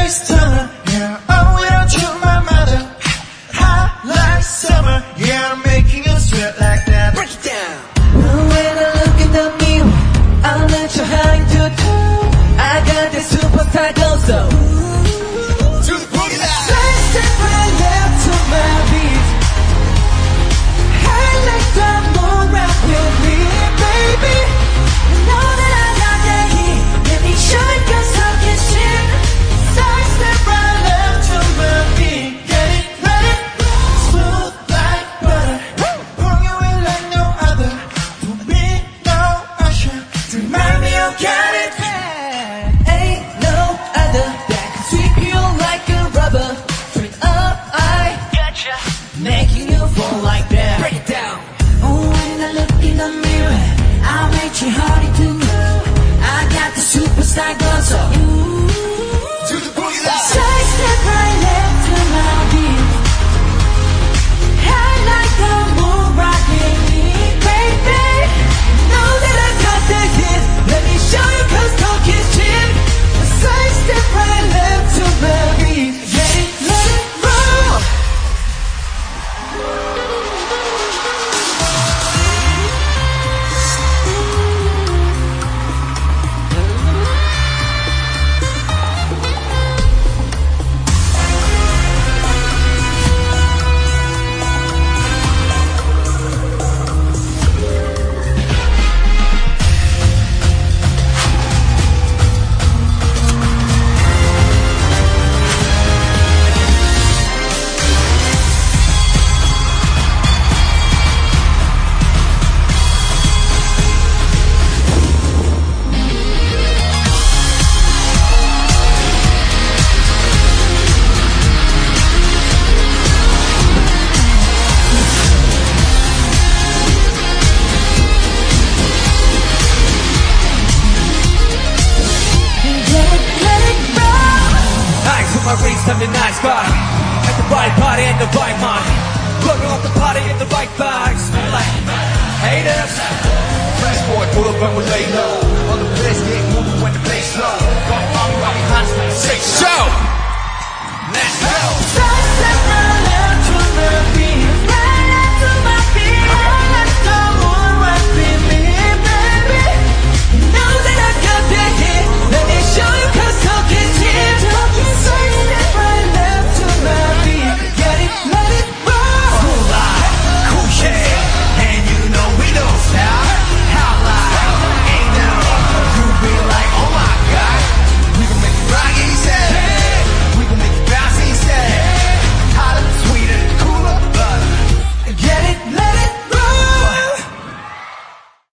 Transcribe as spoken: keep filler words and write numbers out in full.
this summer, yeah, owe it all to my mother. Hot like summer, yeah, I'm making you sweat like that. Break it down. When I look in the mirror, I'm not trying to do. I got this superstar glow, so To the boogie line. side step right left to my beat. I like the moon rock with me, baby. You know that I got that heat. Let me show you 'cause I can shit. Side step right left to my beat. Get it, let it smooth like butter. Pour you in like no other. Don't be no usher. Remind me you got it. Ain't no other that can sweep you like a rubber. Turn up, I Gotcha. making you fall like that. Break it down. Oh, when I look in the mirror, I'll make you harder to move. I got the superstar glow, so To the boogie line. side step right left to my beat. I like the moon rocking me, baby. Know that I got the hit. Let me show you 'cause talk is cheap. Side step right left to my beat. Let it, let it roll. My race, time to night sky. At the right party and the right mind. Blowing up the party in the right vibes. Like haters. Flash forward, pull up and we lay low. On the place, get moving when the bass low. Got on, got behind, say show.